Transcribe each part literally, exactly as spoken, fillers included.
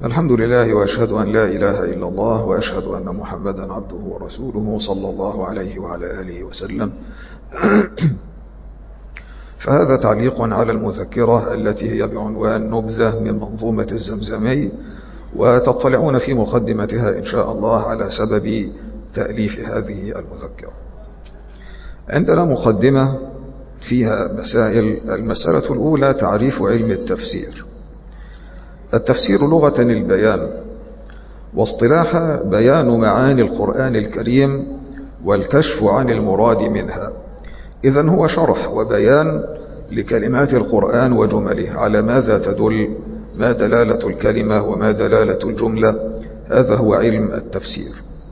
الحمد لله وأشهد أن لا إله إلا الله وأشهد أن محمدا عبده ورسوله صلى الله عليه وعلى آله وسلم. فهذا تعليق على المذكرة التي هي بعنوان نبذة من منظومة الزمزمي، وتطلعون في مقدمتها إن شاء الله على سبب تأليف هذه المذكرة. عندنا مقدمة فيها مسائل. المسألة الأولى تعريف علم التفسير. التفسير لغة البيان، واصطلاحا بيان معاني القرآن الكريم والكشف عن المراد منها. إذن هو شرح وبيان لكلمات القرآن وجمله، على ماذا تدل، ما دلالة الكلمة وما دلالة الجملة. هذا هو علم التفسير.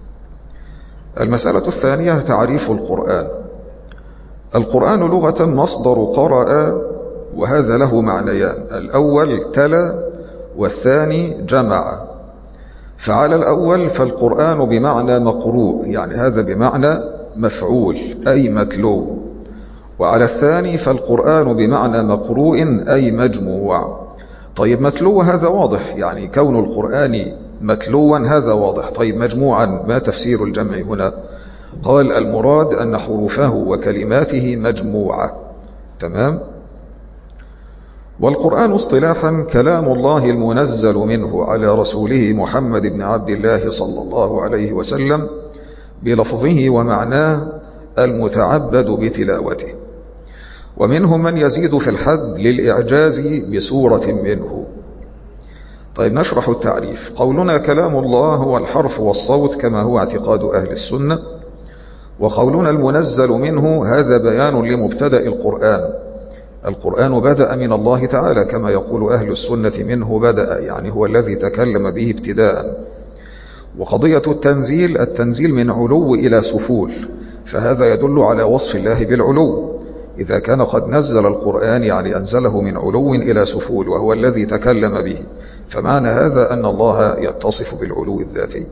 المسألة الثانية تعريف القرآن. القرآن لغة مصدر قرأ، وهذا له معنيان: الأول تلا، والثاني جمع. فعلى الأول فالقرآن بمعنى مقروء، يعني هذا بمعنى مفعول أي متلو. وعلى الثاني فالقرآن بمعنى مقروء أي مجموع. طيب متلو هذا واضح، يعني كون القرآن متلوا هذا واضح. طيب مجموعا ما تفسير الجمع هنا؟ قال المراد أن حروفه وكلماته مجموعة. تمام. والقرآن اصطلاحا كلام الله المنزل منه على رسوله محمد بن عبد الله صلى الله عليه وسلم بلفظه ومعناه المتعبد بتلاوته. ومنهم من يزيد في الحد للإعجاز بسورة منه. طيب نشرح التعريف. قولنا كلام الله هو الحرف والصوت كما هو اعتقاد أهل السنة. وقولنا المنزل منه هذا بيان لمبتدأ القرآن. القرآن بدأ من الله تعالى كما يقول أهل السنة، منه بدأ، يعني هو الذي تكلم به ابتداء. وقضية التنزيل، التنزيل من علو إلى سفول، فهذا يدل على وصف الله بالعلو. إذا كان قد نزل القرآن يعني أنزله من علو إلى سفول، وهو الذي تكلم به، فمعنى هذا أن الله يتصف بالعلو الذاتي.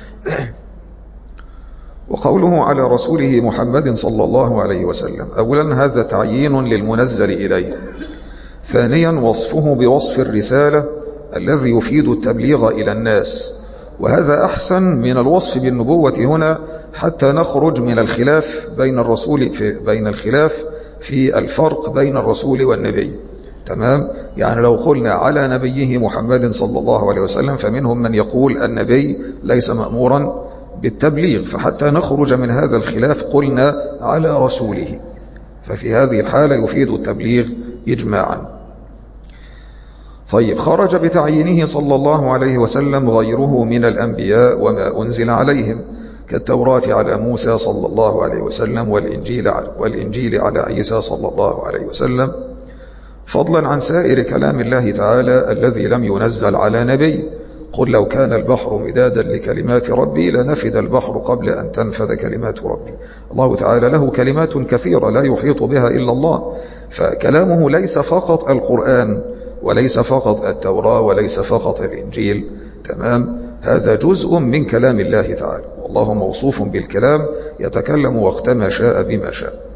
وقوله على رسوله محمد صلى الله عليه وسلم، أولا هذا تعيين للمنزل إليه. ثانيا وصفه بوصف الرسالة الذي يفيد التبليغ إلى الناس، وهذا أحسن من الوصف بالنبوة هنا، حتى نخرج من الخلاف بين الرسول في بين الخلاف في الفرق بين الرسول والنبي. تمام. يعني لو قلنا على نبيه محمد صلى الله عليه وسلم، فمنهم من يقول النبي ليس مأمورا بالتبليغ، فحتى نخرج من هذا الخلاف قلنا على رسوله، ففي هذه الحالة يفيد التبليغ إجماعا. طيب خرج بتعيينه صلى الله عليه وسلم غيره من الأنبياء وما أنزل عليهم، كالتوراة على موسى صلى الله عليه وسلم، والإنجيل على, والإنجيل على عيسى صلى الله عليه وسلم، فضلا عن سائر كلام الله تعالى الذي لم ينزل على نبي. قل لو كان البحر مدادا لكلمات ربي لنفد البحر قبل أن تنفذ كلمات ربي. الله تعالى له كلمات كثيرة لا يحيط بها إلا الله، فكلامه ليس فقط القرآن، وليس فقط التوراة، وليس فقط الإنجيل. تمام. هذا جزء من كلام الله تعالى، والله موصوف بالكلام يتكلم وقتما شاء بما شاء.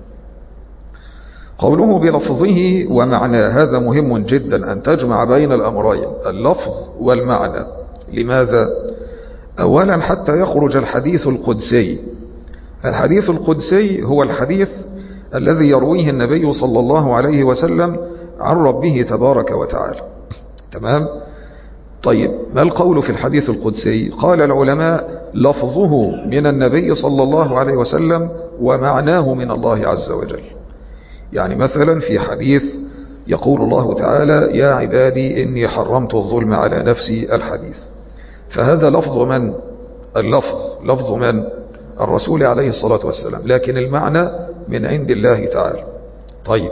قوله بلفظه ومعنى، هذا مهم جدا أن تجمع بين الأمرين، اللفظ والمعنى. لماذا؟ أولا حتى يخرج الحديث القدسي. الحديث القدسي هو الحديث الذي يرويه النبي صلى الله عليه وسلم عن ربه تبارك وتعالى. تمام. طيب ما القول في الحديث القدسي؟ قال العلماء لفظه من النبي صلى الله عليه وسلم ومعناه من الله عز وجل. يعني مثلا في حديث يقول الله تعالى يا عبادي إني حرمت الظلم على نفسي، الحديث، فهذا لفظ من؟ اللفظ لفظ من؟ الرسول عليه الصلاة والسلام، لكن المعنى من عند الله تعالى. طيب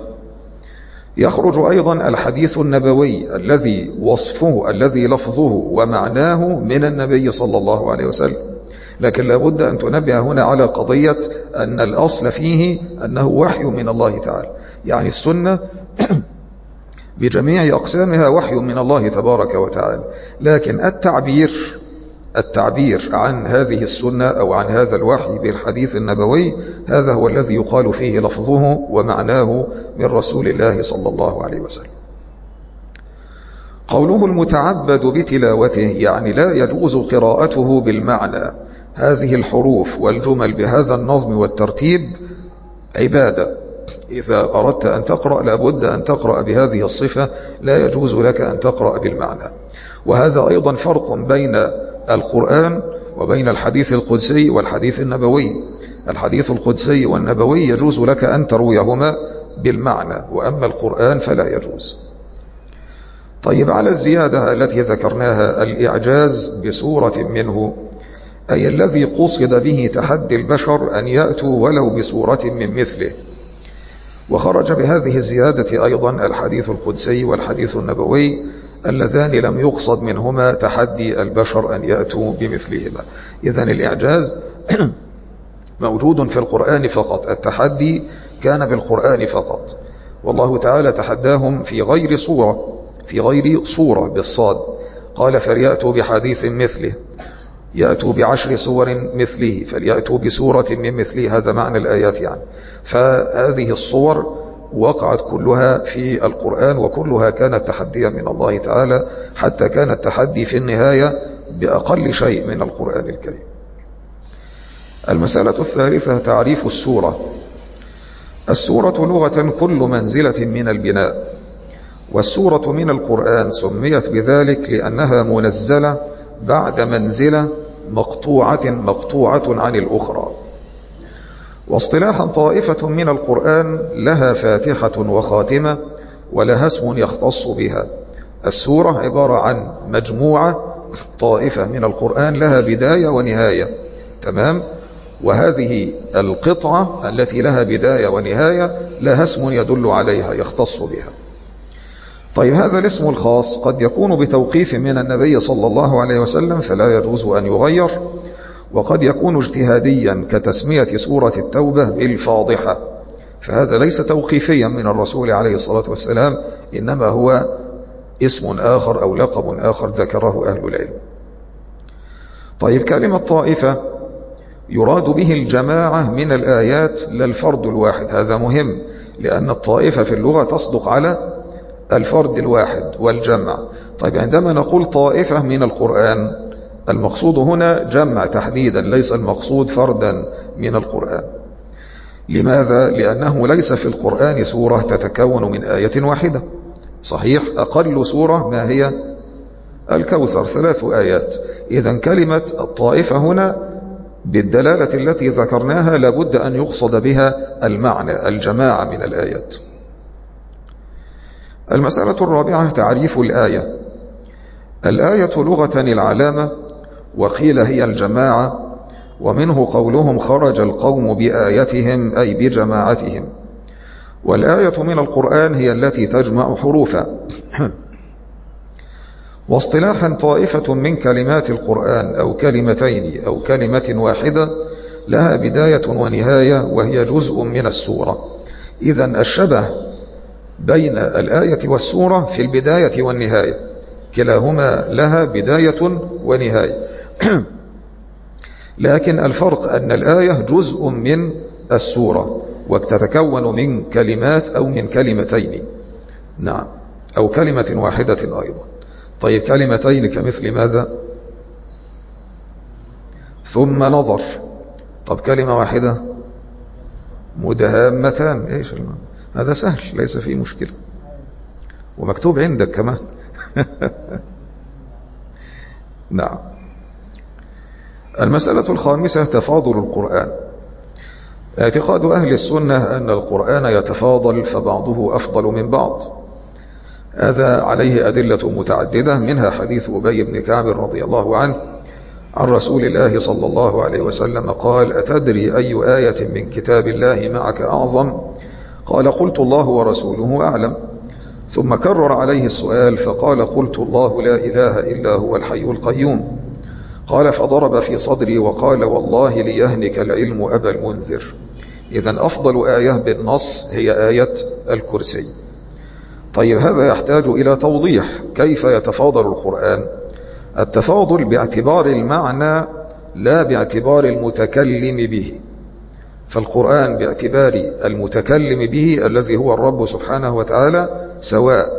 يخرج أيضا الحديث النبوي الذي وصفه الذي لفظه ومعناه من النبي صلى الله عليه وسلم، لكن لابد أن تنبه هنا على قضية أن الأصل فيه أنه وحي من الله تعالى، يعني السنة بجميع أقسامها وحي من الله تبارك وتعالى، لكن التعبير التعبير عن هذه السنة أو عن هذا الوحي بالحديث النبوي، هذا هو الذي يقال فيه لفظه ومعناه من رسول الله صلى الله عليه وسلم. قوله المتعبد بتلاوته يعني لا يجوز قراءته بالمعنى. هذه الحروف والجمل بهذا النظم والترتيب عبادة. إذا أردت أن تقرأ لابد أن تقرأ بهذه الصفة، لا يجوز لك أن تقرأ بالمعنى. وهذا أيضا فرق بين القرآن وبين الحديث القدسي والحديث النبوي. الحديث القدسي والنبوي يجوز لك أن ترويهما بالمعنى، وأما القرآن فلا يجوز. طيب، على الزيادة التي ذكرناها، الإعجاز بسورة منه، أي الذي قصد به تحدي البشر أن يأتوا ولو بسورة من مثله. وخرج بهذه الزيادة أيضا الحديث القدسي والحديث النبوي اللذان لم يقصد منهما تحدي البشر أن يأتوا بمثلهما. إذن الإعجاز موجود في القرآن فقط، التحدي كان بالقرآن فقط. والله تعالى تحداهم في غير صورة في غير صورة بالصاد، قال فليأتوا بحديث مثله، يأتوا بعشر سور مثله، فليأتوا بسورة من مثله، هذا معنى الآيات يعني. فهذه الصور وقعت كلها في القرآن، وكلها كانت تحديا من الله تعالى، حتى كان التحدي في النهاية بأقل شيء من القرآن الكريم. المسألة الثالثة تعريف السورة. السورة لغة كل منزلة من البناء، والسورة من القرآن سميت بذلك لأنها منزلة بعد منزلة مقطوعة مقطوعة عن الأخرى. واصطلاحا طائفة من القرآن لها فاتحة وخاتمة ولها اسم يختص بها. السورة عبارة عن مجموعة، طائفة من القرآن لها بداية ونهاية، تمام؟ وهذه القطعة التي لها بداية ونهاية لها اسم يدل عليها يختص بها. طيب، هذا الاسم الخاص قد يكون بتوقيف من النبي صلى الله عليه وسلم فلا يجوز أن يغير، وقد يكون اجتهاديا كتسمية سورة التوبة بالفاضحة، فهذا ليس توقيفيا من الرسول عليه الصلاة والسلام، إنما هو اسم آخر أو لقب آخر ذكره أهل العلم. طيب، كلمة طائفة يراد به الجماعة من الآيات لا الفرد الواحد. هذا مهم، لأن الطائفة في اللغة تصدق على الفرد الواحد والجمع. طيب، عندما نقول طائفة من القرآن المقصود هنا جمع تحديدا، ليس المقصود فردا من القرآن. لماذا؟ لأنه ليس في القرآن سورة تتكون من آية واحدة. صحيح، أقل سورة ما هي؟ الكوثر، ثلاث آيات. إذن كلمة الطائفة هنا بالدلالة التي ذكرناها لابد أن يقصد بها المعنى، الجماعة من الآيات. المسألة الرابعة تعريف الآية. الآية لغة العلامة، وقيل هي الجماعة، ومنه قولهم خرج القوم بآيتهم أي بجماعتهم. والآية من القرآن هي التي تجمع حروفا. واصطلاحا طائفة من كلمات القرآن أو كلمتين أو كلمة واحدة لها بداية ونهاية وهي جزء من السورة. إذن الشبه بين الآية والسورة في البداية والنهاية، كلاهما لها بداية ونهاية. لكن الفرق أن الآية جزء من السورة وتتكون من كلمات أو من كلمتين، نعم، أو كلمة واحدة أيضا. طيب، كلمتين كمثل ماذا؟ ثم نظر. طب كلمة واحدة؟ مدهامتان. إيش المعنى؟ هذا سهل، ليس فيه مشكلة، ومكتوب عندك كمان. نعم. المسألة الخامسة تفاضل القرآن. اعتقاد أهل السنة أن القرآن يتفاضل فبعضه أفضل من بعض. هذا عليه أدلة متعددة، منها حديث أبي بن كعب رضي الله عنه عن رسول الله صلى الله عليه وسلم قال: أتدري أي آية من كتاب الله معك أعظم؟ قال: قلت الله ورسوله أعلم. ثم كرر عليه السؤال فقال: قلت الله لا إله إلا هو الحي القيوم. قال: فضرب في صدري وقال: والله ليهنك العلم أبا المنذر. إذن أفضل آية بالنص هي آية الكرسي. طيب، هذا يحتاج إلى توضيح. كيف يتفاضل القرآن؟ التفاضل باعتبار المعنى لا باعتبار المتكلم به. فالقرآن باعتبار المتكلم به الذي هو الرب سبحانه وتعالى سواء،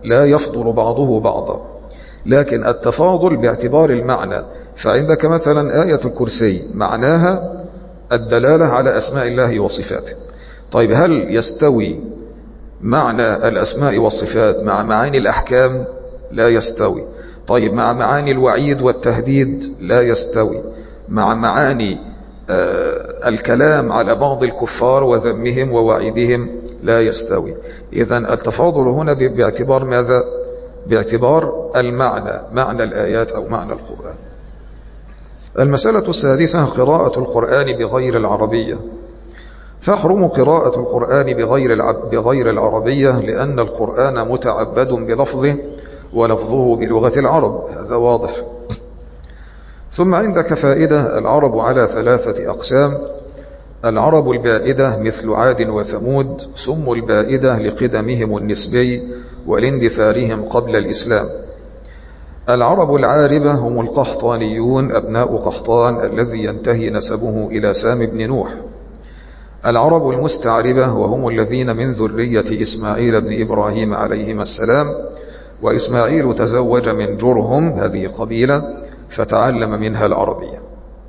لا يفضل بعضه بعضا، لكن التفاضل باعتبار المعنى. فعندك مثلا آية الكرسي معناها الدلالة على أسماء الله وصفاته. طيب هل يستوي معنى الأسماء والصفات مع معاني الأحكام؟ لا يستوي. طيب مع معاني الوعيد والتهديد؟ لا يستوي. مع معاني آه الكلام على بعض الكفار وذمهم ووعيدهم؟ لا يستوي. إذن التفاضل هنا باعتبار ماذا؟ باعتبار المعنى، معنى الآيات أو معنى القرآن. المسألة السادسة قراءة القرآن بغير العربية. فاحرم قراءة القرآن بغير بغير العربية لأن القرآن متعبد بلفظه ولفظه بلغة العرب، هذا واضح. ثم عندك فائدة: العرب على ثلاثة أقسام: العرب البائدة مثل عاد وثمود، سموا البائدة لقدمهم النسبي ولاندثارهم قبل الإسلام. العرب العاربة هم القحطانيون أبناء قحطان الذي ينتهي نسبه إلى سام بن نوح. العرب المستعربة وهم الذين من ذرية إسماعيل بن إبراهيم عليهما السلام، وإسماعيل تزوج من جرهم، هذه قبيلة، فتعلم منها العربية.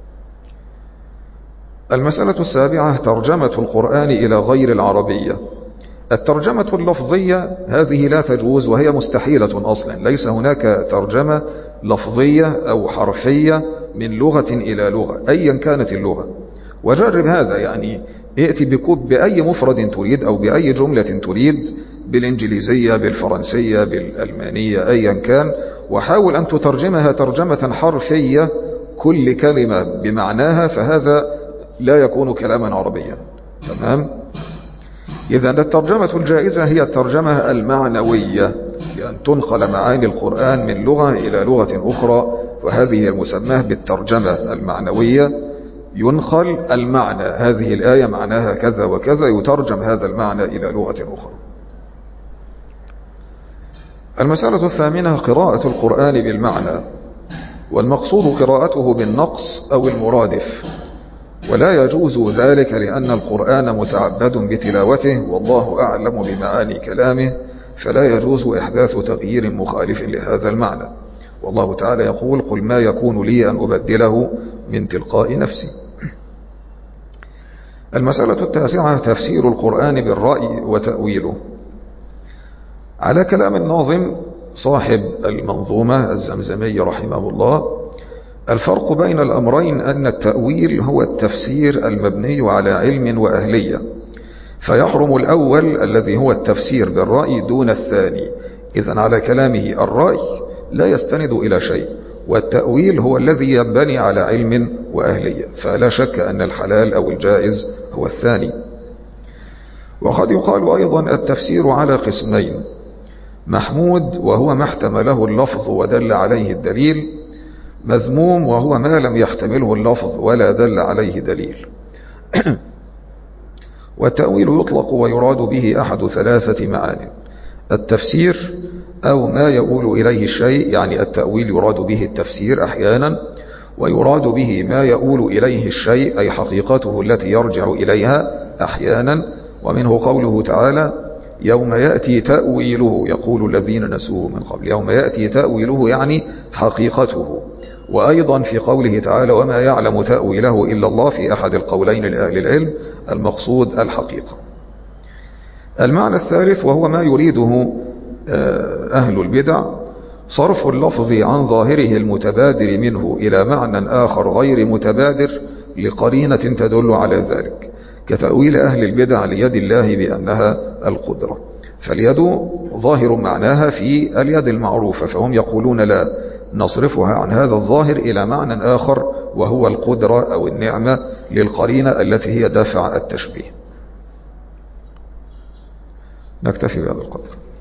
المسألة السابعة ترجمة القرآن إلى غير العربية. الترجمة اللفظية هذه لا تجوز وهي مستحيلة أصلا، ليس هناك ترجمة لفظية أو حرفية من لغة إلى لغة أيا كانت اللغة. وجرب هذا، يعني ائتي بكوب بأي مفرد تريد أو بأي جملة تريد، بالإنجليزية بالفرنسية بالألمانية أيا كان، وحاول أن تترجمها ترجمة حرفية كل كلمة بمعناها، فهذا لا يكون كلاما عربيا. تمام؟ إذا الترجمة الجائزة هي الترجمة المعنوية، بأن تنقل معاني القرآن من لغة إلى لغة أخرى، وهذه المسماه بالترجمة المعنوية. ينقل المعنى، هذه الآية معناها كذا وكذا، يترجم هذا المعنى إلى لغة أخرى. المسألة الثامنة قراءة القرآن بالمعنى، والمقصود قراءته بالنقص أو المرادف، ولا يجوز ذلك لأن القرآن متعبد بتلاوته والله أعلم بمعاني كلامه، فلا يجوز إحداث تغيير مخالف لهذا المعنى. والله تعالى يقول: قل ما يكون لي أن أبدله من تلقاء نفسي. المسألة التاسعة تفسير القرآن بالرأي وتأويله. على كلام الناظم صاحب المنظومة الزمزمي رحمه الله، الفرق بين الأمرين أن التأويل هو التفسير المبني على علم وأهلية، فيحرم الأول الذي هو التفسير بالرأي دون الثاني. إذن على كلامه الرأي لا يستند إلى شيء، والتأويل هو الذي ينبني على علم وأهلية، فلا شك أن الحلال أو الجائز هو الثاني. وقد يقال أيضا التفسير على قسمين: محمود وهو ما احتمله اللفظ ودل عليه الدليل، مذموم وهو ما لم يحتمله اللفظ ولا دل عليه دليل. والتأويل يطلق ويراد به أحد ثلاثة معان: التفسير أو ما يؤول إليه الشيء، يعني التأويل يراد به التفسير أحيانا، ويراد به ما يؤول إليه الشيء أي حقيقته التي يرجع إليها أحيانا. ومنه قوله تعالى: يوم يأتي تأويله يقول الذين نسوه من قبل. يوم يأتي تأويله يعني حقيقته. وأيضا في قوله تعالى: وما يعلم تأويله إلا الله، في أحد القولين لأهل العلم المقصود الحقيقة. المعنى الثالث وهو ما يريده أهل البدع: صرف اللفظ عن ظاهره المتبادر منه إلى معنى آخر غير متبادر لقرينة تدل على ذلك، كتأويل أهل البدع ليد الله بأنها القدرة. فاليد ظاهر معناها في اليد المعروفة، فهم يقولون لا، نصرفها عن هذا الظاهر إلى معنى آخر وهو القدرة أو النعمة، للقرينة التي هي دافع التشبيه. نكتفي بهذا القدر.